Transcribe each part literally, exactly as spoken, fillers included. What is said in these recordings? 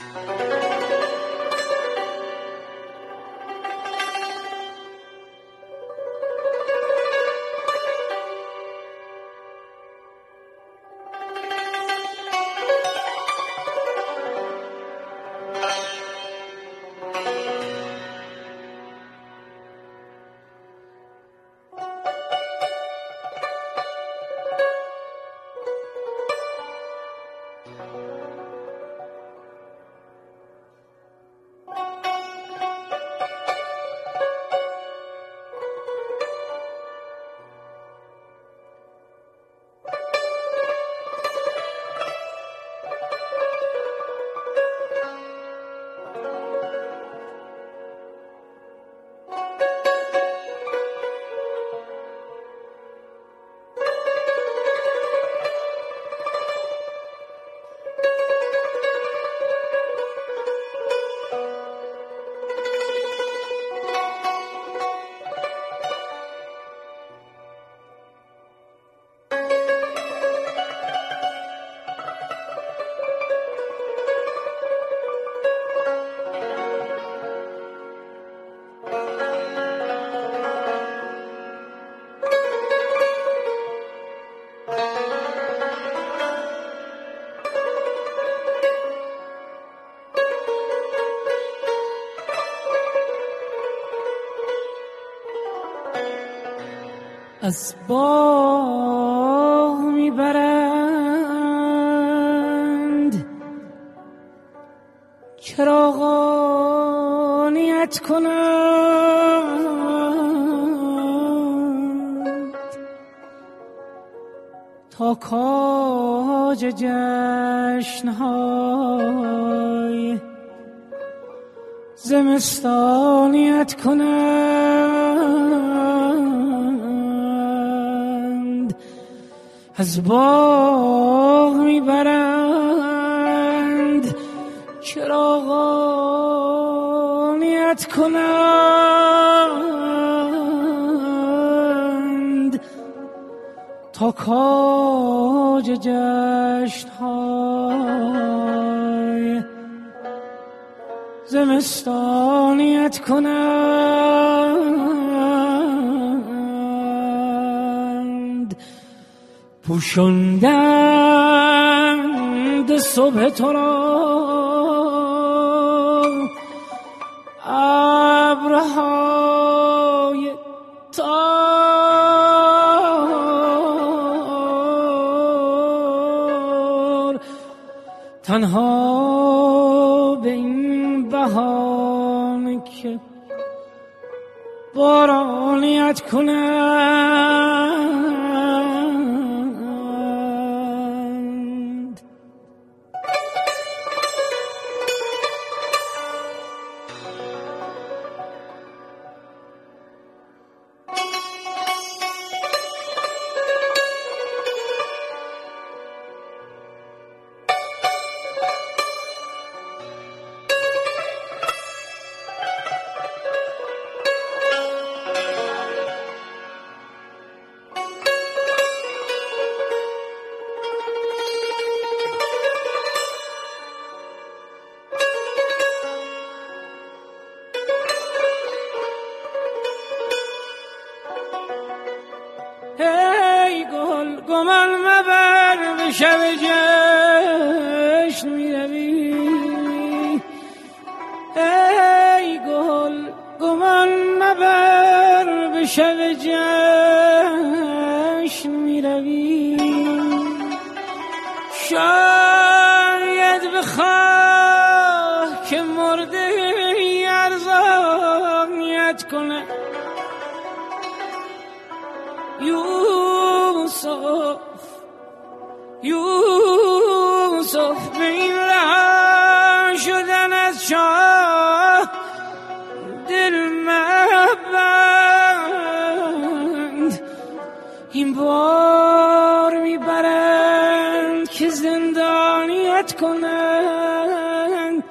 از باغ میبرند چراغانیت کنند تا کاج جشنهای زمستانیت کنند. از باغ میبرند چراغانیت کنند تا کاج جشنهای زمستانیت کنند. پوشندند صبح تو را ابرهای تار، تنها به این بهانه که بارانیت کنند. ای گل گمان مبر به شب جشن می روی، ای گل گمان مبر به شب جشن می روی. شاید بخواه که مرده ارزانیت کنه یوسف، یوسف به این رها شدن از شاه دل مبند. این بار میبرند که زندانیت کنند.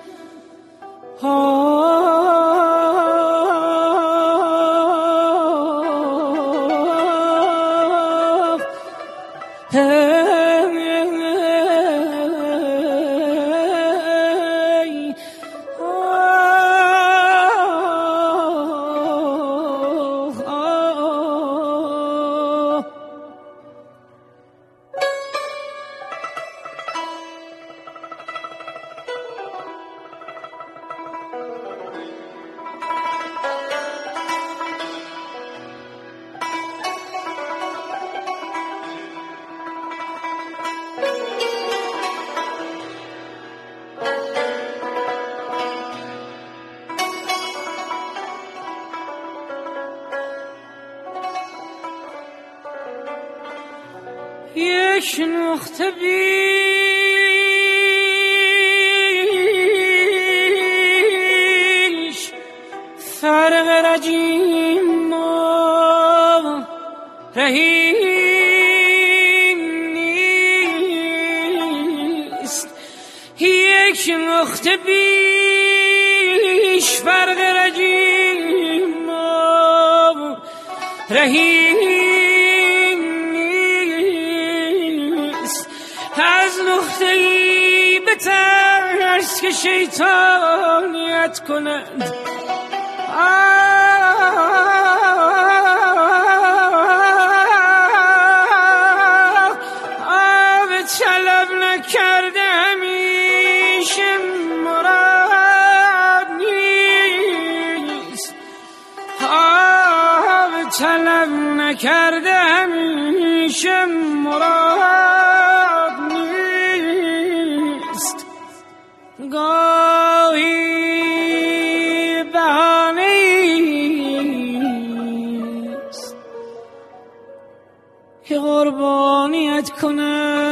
یک نقطه بیش فرق رجیم و رحیم نیست. یک نقطه بیش فرق رجیم و رحیم نیست. از نقطه ای به ترس که شیطانیت کند آب طلب نکرده همیشه مراد نیست. آب طلب نکرده همیشه مراد نیست. گاهی که قربانیت کنم